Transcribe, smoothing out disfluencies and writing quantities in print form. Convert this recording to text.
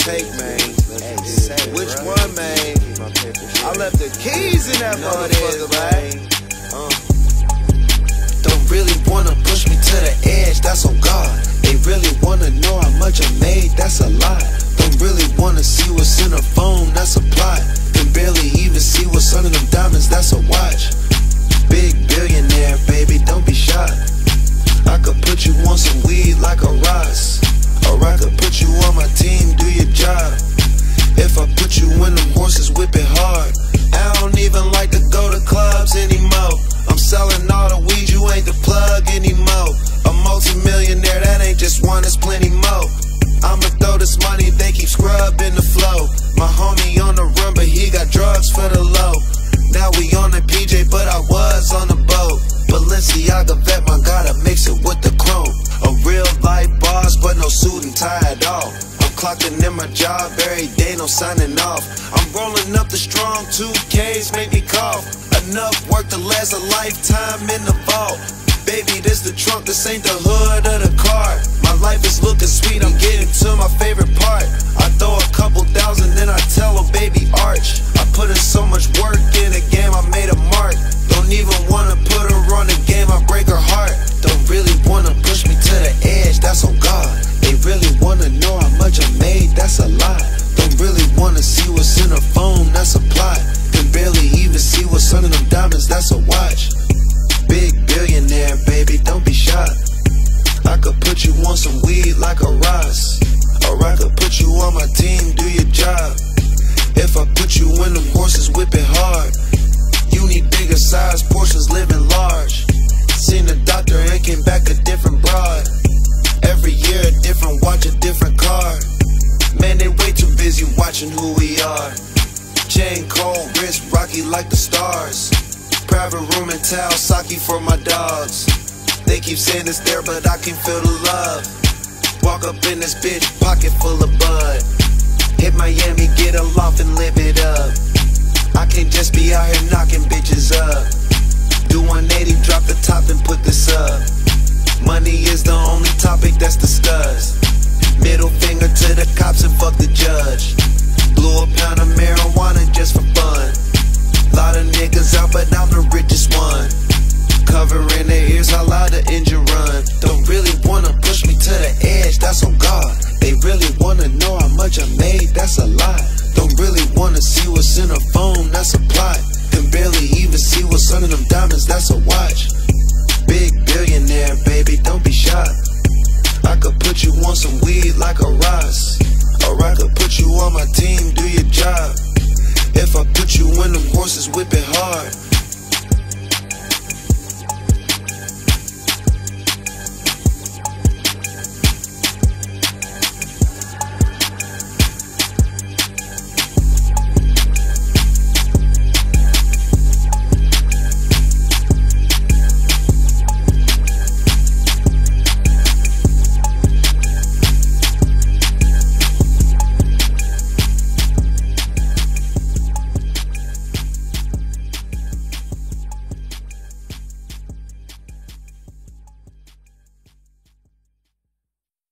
take, man? Which one, man? I left the keys in that motherfucker, man. Don't really wanna push me to the edge, that's on God. They really wanna know how much I made, that's a lie. Don't really wanna see what's in the phone, that's a plot. Can barely even see what's under them diamonds, that's a watch. Big billionaire, baby, don't be shy. I could put you on some weed like a Ross, or I could put you on my team, do your job. If I put you in them horses, whip it hard. I don't even like to go to clubs anymore. I'm selling all the weed, you ain't the plug anymore. A multi-millionaire, that ain't just one, it's plenty more. I'ma throw this money, they keep scrubbing the flow. My homie on the run, but he got drugs for the low. Now we on the PJ, but I was on the boat. Balenciaga vet, my gotta mix it with the chrome. A real life boss, but no suit and tie at all. I'm clocking in my job every day, no signing off. I'm rolling up the strong 2Ks, make me cough. Enough work to last a lifetime in the vault. Baby, this the trunk, this ain't the hood of the car. My life is looking sweet, I'm getting to my favorite part. I throw a couple thousand, then I tell her, baby, arch. I put in so much work in the game, I made a mark. Don't even wanna put her on the game, I break her heart. Don't really wanna push me to the edge, that's on God. They really wanna know how much I made, that's a lie. Don't really wanna see what's in her phone, that's a plot. Can barely even see what's under them diamonds, that's a watch. Big billionaire, baby, don't be shy. I could put you on some weed like a Ross, or I could put you on my team, do your job. If I put you in them horses, whip it hard. You need bigger size portions, living large. Seen the doctor and came back a different broad. Every year a different watch, a different car. Man, they way too busy watching who we are. Chain cold, wrist rocky like the stars. Private room and towel, sake for my dogs. They keep saying it's there, but I can feel the love. Walk up in this bitch, pocket full of bud. Hit Miami, get a loft and live it up. I can't just be out here knocking bitches up. Do 180, drop the top and put this up. Money is the only topic that's discussed. Middle finger to the cops and fuck the judge. Blew a pound of marijuana just for fun. Lot of niggas out, but I'm the richest one. Covering their ears, how loud the engine run. Don't really wanna push me to the edge, that's on God. They really wanna know how much I made, that's a lie. Don't really wanna see what's in her phone, that's a plot. Can barely even see what's under them diamonds, that's a watch. Big billionaire, baby, don't be shy. I could put you on some weed like a Ross, or I could put you on my team, do your job. If I put you in them horses, whip it hard.